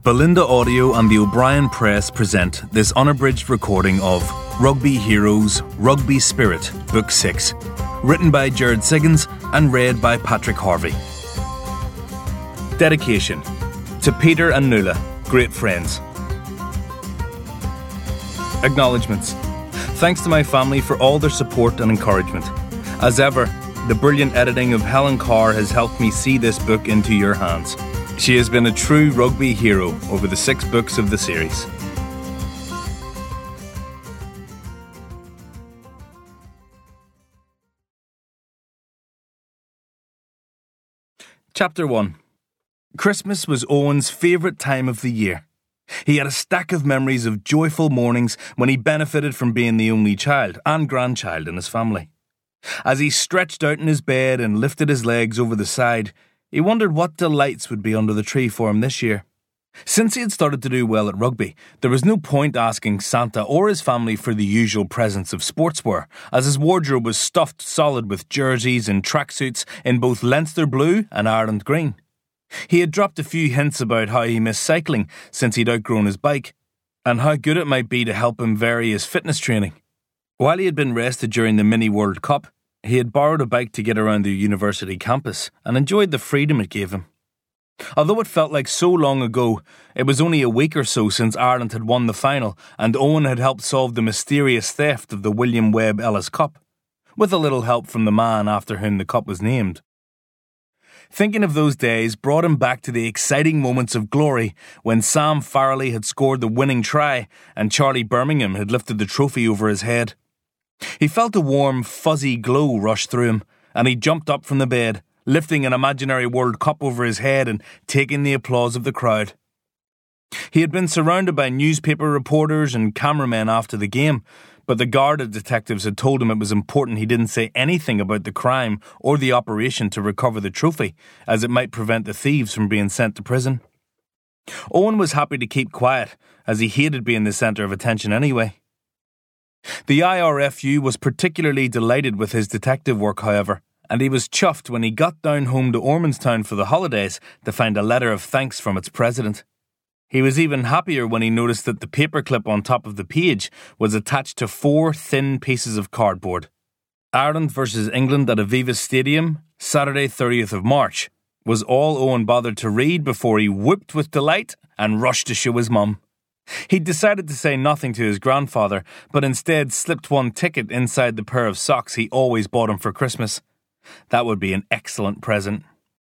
Belinda Audio and the O'Brien Press present this unabridged recording of Rugby Heroes, Rugby Spirit, Book 6, written by Jared Siggins and read by Patrick Harvey. Dedication to Peter and Nuala, great friends. Acknowledgements. Thanks to my family for all their support and encouragement. As ever, the brilliant editing of Helen Carr has helped me see this book into your hands. She has been a true rugby hero over the 6 books of the series. Chapter 1. Christmas was Owen's favourite time of the year. He had a stack of memories of joyful mornings when he benefited from being the only child and grandchild in his family. As he stretched out in his bed and lifted his legs over the side, he wondered what delights would be under the tree for him this year. Since he had started to do well at rugby, there was no point asking Santa or his family for the usual presents of sportswear, as his wardrobe was stuffed solid with jerseys and tracksuits in both Leinster blue and Ireland green. He had dropped a few hints about how he missed cycling since he'd outgrown his bike, and how good it might be to help him vary his fitness training. While he had been rested during the Mini World Cup, he had borrowed a bike to get around the university campus and enjoyed the freedom it gave him. Although it felt like so long ago, it was only a week or so since Ireland had won the final and Owen had helped solve the mysterious theft of the William Webb Ellis Cup, with a little help from the man after whom the cup was named. Thinking of those days brought him back to the exciting moments of glory when Sam Farrelly had scored the winning try and Charlie Birmingham had lifted the trophy over his head. He felt a warm, fuzzy glow rush through him, and he jumped up from the bed, lifting an imaginary World Cup over his head and taking the applause of the crowd. He had been surrounded by newspaper reporters and cameramen after the game, but the Garda detectives had told him it was important he didn't say anything about the crime or the operation to recover the trophy, as it might prevent the thieves from being sent to prison. Owen was happy to keep quiet, as he hated being the centre of attention anyway. The IRFU was particularly delighted with his detective work, however, and he was chuffed when he got down home to Ormondstown for the holidays to find a letter of thanks from its president. He was even happier when he noticed that the paperclip on top of the page was attached to 4 thin pieces of cardboard. Ireland versus England at Aviva Stadium, Saturday 30th of March, was all Owen bothered to read before he whooped with delight and rushed to show his mum. He'd decided to say nothing to his grandfather, but instead slipped one ticket inside the pair of socks he always bought him for Christmas. That would be an excellent present.